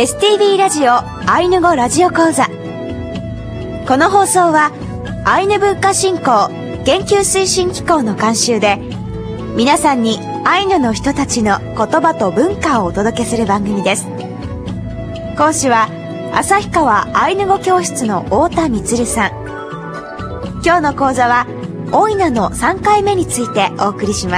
STB ラジオアイヌ語ラジオ講座。この放送はアイヌ文化振興研究推進機構の監修で、皆さんにアイヌの人たちの言葉と文化をお届けする番組です。講師は旭川アイヌ語教室の太田充さん。今日の講座はオイナの3回目についてお送りします。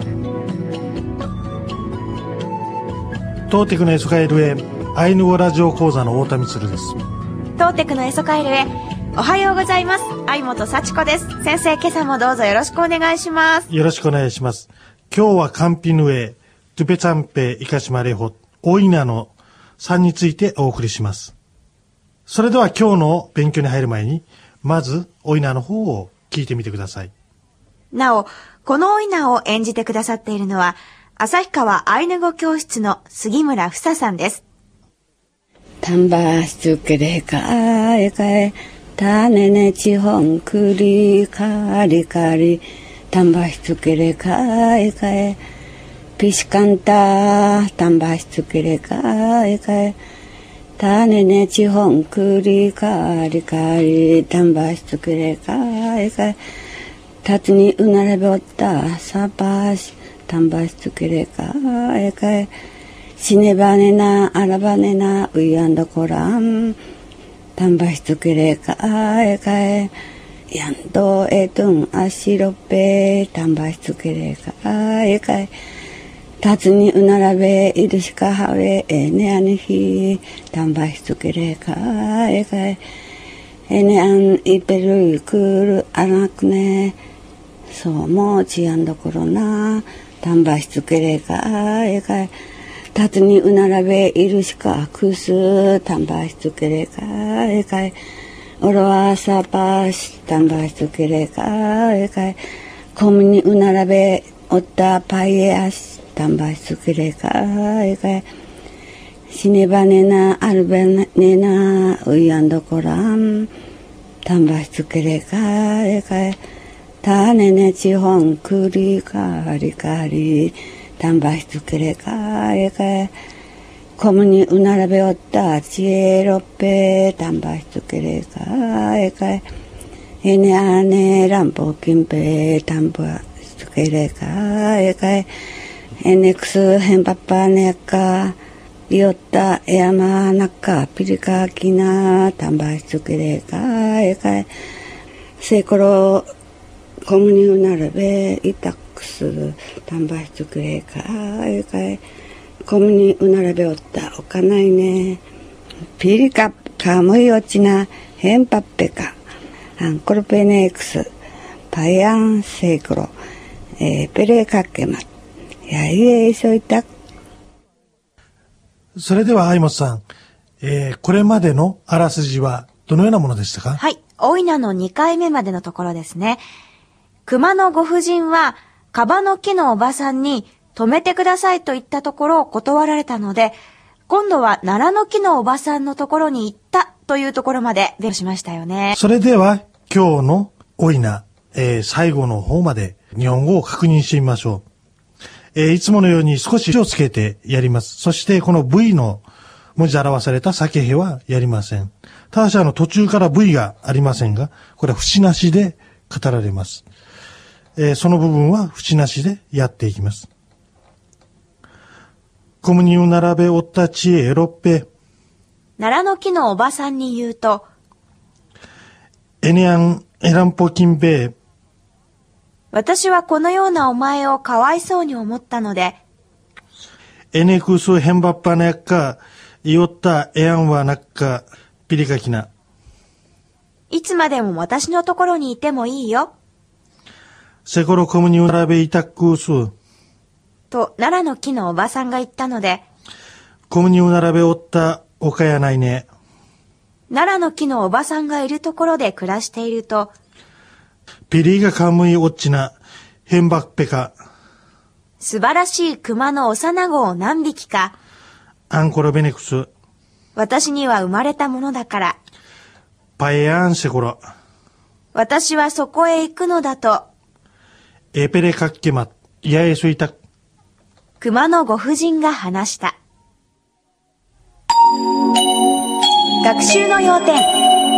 トーテクのエソカエルへアイヌ語ラジオ講座の太田充です。 トーテクのエソカエルへおはようございます。相本幸子です。先生、今朝もどうぞよろしくお願いします。 よろしくお願いします。今日はカンピヌエトゥペチャンペイカシマレホオイナの3についてお送りします。それでは今日の勉強に入る前に、まずオイナの方を聞いてみてください。 なお、このオイナを演じてくださっているのは旭川アイヌ語教室の杉村ふささんです。 タンバシツケレカエカエタネネチホンクリカリカリタンバシツケレカエカエピシカンタタンバシツケレカエカエタネネチホンクリカリカリタンバシツケレカエカエタツにうなれべおったサパシタンバシツケレカエカエシネバネナアラバネナウイアンドコランタンバシツケレカエカエヤンドエトンアシロペタンバシツケレカエカエタツニウナラベイルシカハウエエネアネヒタンバシツケレカエカエエネアンイペルイクルアナクネそうもチアンドコロナタンバシツケレカエカエタツニウナラベイルシカクスタンバシツケレカエカエオロアサパシタンバシツケレカエカエコムニウナラベオッタパイエアシタンバシツケレカエカエシネバネナアルベネナウイアンドコランタンバシツケレカエカエタネネチホンクリカリカリタンバシツケレカエカエコムニウナラベオッタチエロペタンバシツケレカエカエエネアネランポキンペタンバシツケレカエカエエネクスヘンパパネカイオッタエアマナカピリカキナタンバシツケレカエカエセコロコムニウナラベイタクスタンバシツケレカエカエコムニウナラベオッタおかないねピリカカムイオチナヘンパッペカアンコルペネエクスパイアンセイクロペレカケマやいえいそいた。 それでは相本さん、これまでのあらすじはどのようなものでしたか？ はい、オイナの2回目までのところですね。熊のご婦人はカバの木のおばさんに止めてくださいと言ったところを断られたので、今度は奈良の木のおばさんのところに行ったというところまで勉強しましたよね。 それでは今日のオイナ、最後の方まで日本語を確認してみましょう。いつものように少し気をつけてやります。そしてこの V の文字で表されたサケヘはやりません。ただし途中から V がありませんが、これは節なしで語られます。その部分は節なしでやっていきます。コムニウナラベオッタチエロッペ奈良の木のおばさんに言うと、 エネアンエランポキンベ私はこのようなお前をかわいそうに思ったので、 エネクスヘンバッパネッカイオッタエアンワナッカピリカキナいつまでも私のところにいてもいいよセコロコムニウナラベイタックースと奈良の木のおばさんが言ったので、 コムニウナラベオッタオカヤナイネ奈良の木のおばさんがいるところで暮らしていると、 ピリがカムイオッチナヘンバッペカ素晴らしい熊の幼子を何匹かアンコロベネクス私には生まれたものだからパエアンセコロ私はそこへ行くのだとエペレカッケマヤエスイタ熊のご婦人が話した。 学習の要点。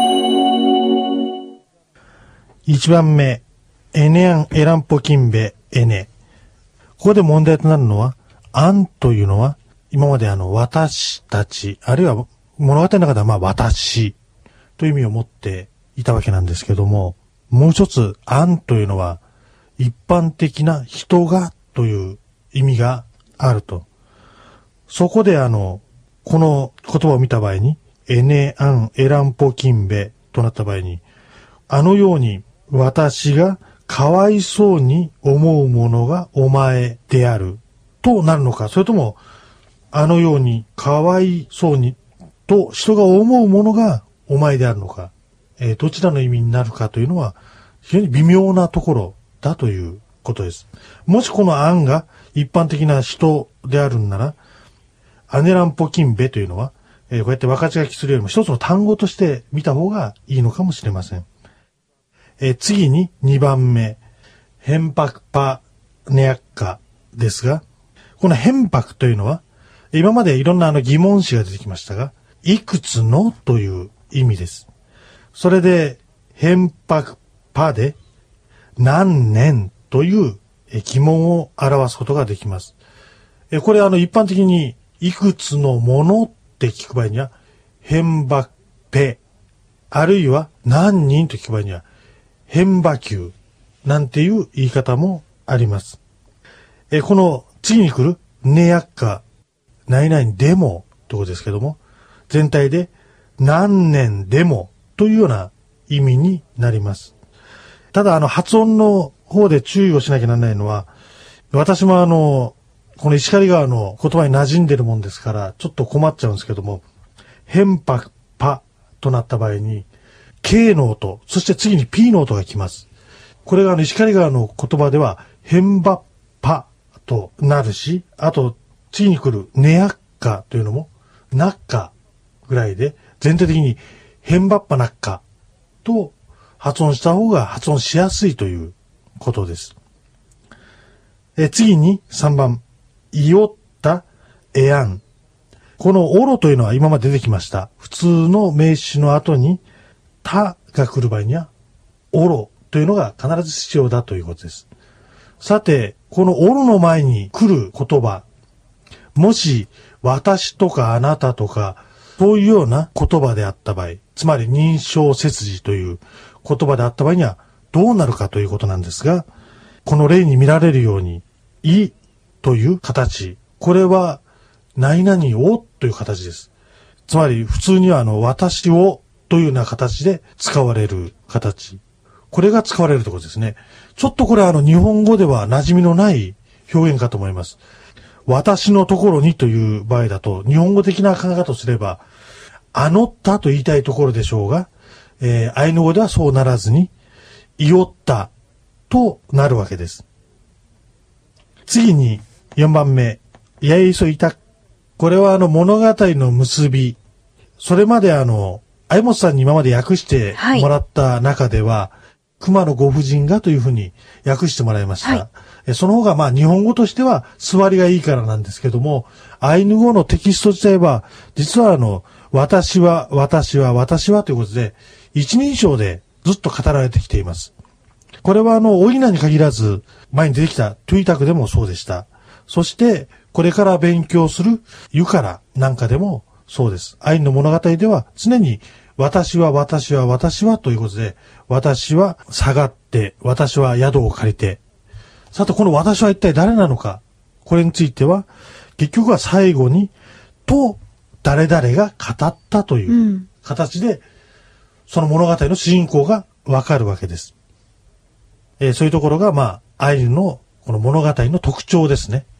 1番目、エネアンエランポキンベエネ。ここで問題となるのは、アンというのは、今まで私たち、あるいは物語の中では私という意味を持っていたわけなんですけども、もう一つ、アンというのは、一般的な人がという意味があると。そこでこの言葉を見た場合に、エネアンエランポキンベとなった場合に、あのように私がかわいそうに思うものがお前であるとなるのか、それともあのようにかわいそうにと人が思うものがお前であるのか、どちらの意味になるかというのは非常に微妙なところだということです。もしこの案が一般的な人であるんなら、アネランポキンベというのは、こうやって分かち書きするよりも一つの単語として見た方がいいのかもしれません。次に2番目、変白パネアッカですが、この変白というのは、今までいろんな疑問詞が出てきましたが、いくつのという意味です。それで、変白パで、何年という疑問を表すことができます。これ一般的に、いくつのものって聞く場合には、変白ペ、あるいは何人と聞く場合には、変馬球なんていう言い方もあります。この次に来るネヤッカ、何々でもということですけども、全体で何年でもというような意味になります。ただ発音の方で注意をしなきゃならないのは、私もこの石狩川の言葉に馴染んでるもんですから、ちょっと困っちゃうんですけども、変白パとなった場合に、K の音、そして次に P の音が来ます。これが石狩川の言葉では、変ばっぱとなるし、あと次に来るネヤッカというのも、ナッカぐらいで、全体的に変ばっぱナッカと発音した方が発音しやすいということです。次に3番、イオッタエアン。このオロというのは今まで出てきました。普通の名詞の後に、たが来る場合には、おろというのが必ず必要だということです。さて、このおろの前に来る言葉、もし、私とかあなたとか、そういうような言葉であった場合、つまり認証切字という言葉であった場合には、どうなるかということなんですが、この例に見られるように、いという形、これは、何々をという形です。つまり、普通には私を、というような形で使われる形。これが使われるところですね。ちょっとこれ日本語では馴染みのない表現かと思います。私のところにという場合だと、日本語的な考え方とすれば、あのったと言いたいところでしょうが、アイヌ語ではそうならずに、いおったとなるわけです。次に4番目、やいそいた。これは物語の結び。それまで相本さんに今まで訳してもらった中では、熊野ご婦人がというふうに訳してもらいました。その方が日本語としては座りがいいからなんですけども、アイヌ語のテキスト自体は、実は私はということで、一人称でずっと語られてきています。これはオイナに限らず、前に出てきたトゥイタクでもそうでした。そして、これから勉強するユカラなんかでもそうです。アイヌの物語では常に私はということで、私は下がって、私は宿を借りて。さて、この私は一体誰なのか。これについては、結局は最後に、と誰々が語ったという形で、その物語の主人公がわかるわけです。そういうところが、アイヌのこの物語の特徴ですね。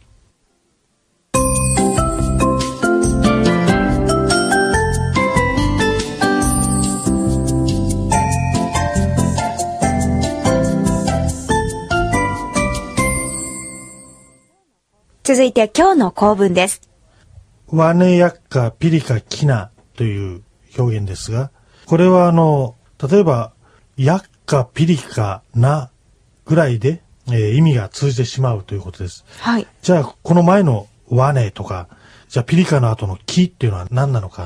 続いて今日の構文です。 ワネヤッカピリカキナという表現ですが、これは例えば、ヤッカピリカナぐらいで、意味が通じてしまうということです。 はい。 じゃあ、この前のワネとか、じゃあピリカの後のキっていうのは何なのか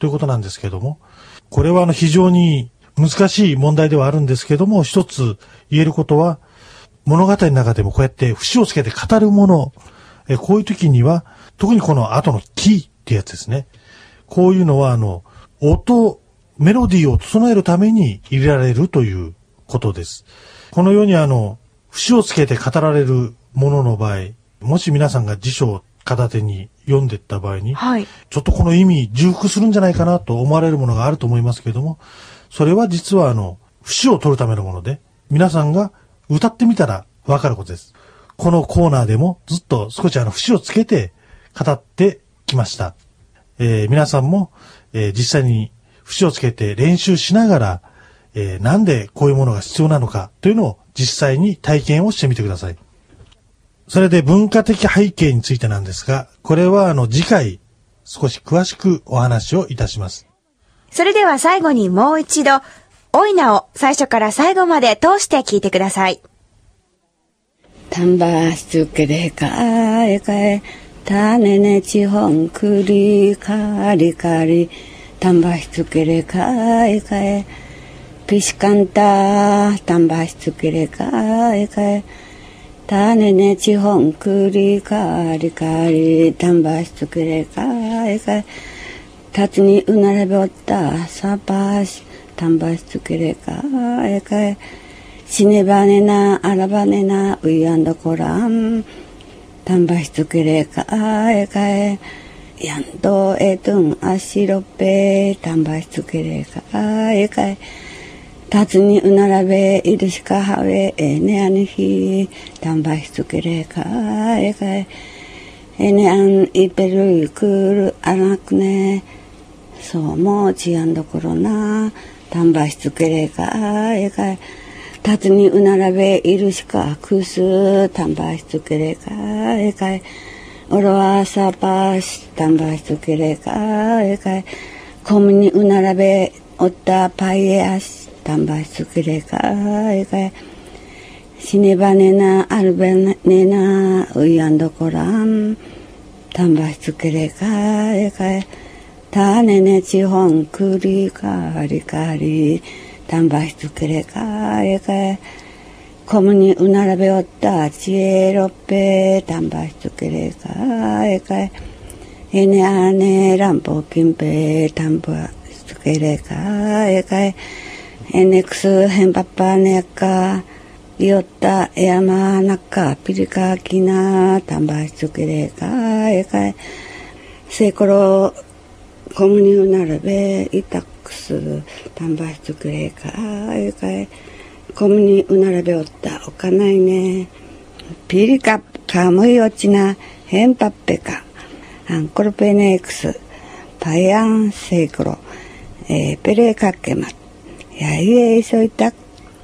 ということなんですけども、これは非常に難しい問題ではあるんですけども、一つ言えることは、物語の中でもこうやって節をつけて語るもの、こういう時には、特にこの後のキーってやつですね。こういうのはメロディーを整えるために入れられるということです。このように節をつけて語られるものの場合、もし皆さんが辞書を片手に読んでいった場合に、 はい、 ちょっとこの意味重複するんじゃないかなと思われるものがあると思いますけれども、それは実は節を取るためのもので、皆さんが歌ってみたらわかることです。このコーナーでもずっと少し節をつけて語ってきました。皆さんも、実際に節をつけて練習しながら、なんでこういうものが必要なのかというのを実際に体験をしてみてください。それで文化的背景についてなんですが、これは次回少し詳しくお話をいたします。 それでは最後にもう一度、おいなを最初から最後まで通して聞いてください。 丹波しつけれかえかえ、たねねちほんくりかりかり、丹波しつけれかえかえ、ピシカンタ丹波しつけれかえかえ、たねねちほんくりかりかり、丹波しつけれかえかえ、たつにうなれべおったさぱし、丹波しつけれかえかえ、しねばねなあらばねなういやんどこらん、丹波しつけれかえかえ、やんどえとんあしろっぺ、丹波しつけれかえかえ、たつにうならべいるしかはべえねあにひ、丹波しつけれかえかえ、えねあんいぺるいくるあらくね、そうもちやんどころな、丹波しつけれかえかえ、たつにうならべいるしかくす、丹波しつけれかえかえ、おろわさぱし、丹波しつけれかえかえ、こむにうならべおったパイエアシ、丹波しつけれかえかえ、しねばねなあるべねなういやんどこらん、丹波しつけれかえかえ、たねねちほんくりかりかり、丹波しつけれかえかえ、こむにうならべおったちえろっぺ、丹波しつけれかえかえ、えねあねらんぽきんぺ、丹波しつけれかえかえ、えねくすへんぱっぱねやか、りおったえやまなかピリカきな、丹波しつけれかえかえ、せころこむにうならべいたくす、丹波しつけれかえかえ、こむにうならべおったおかないね、ピリカかむいおちなへんぱっぺか、アンコロペネークスパイアンセイコロ、ペレカケマやいえいそいた。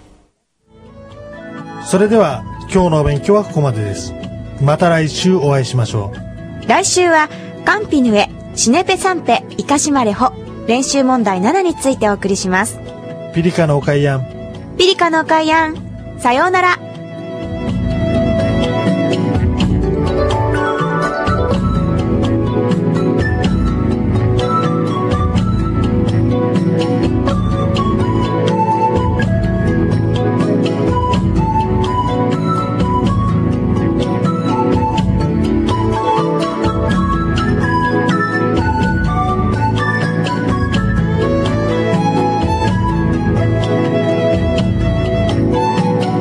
それでは今日のお勉強はここまでです。また来週お会いしましょう。来週はカンピヌエシネペサンペイカシマレホ練習問題7についてお送りします。 ピリカのおかいやん。 ピリカのおかいやん。さようなら。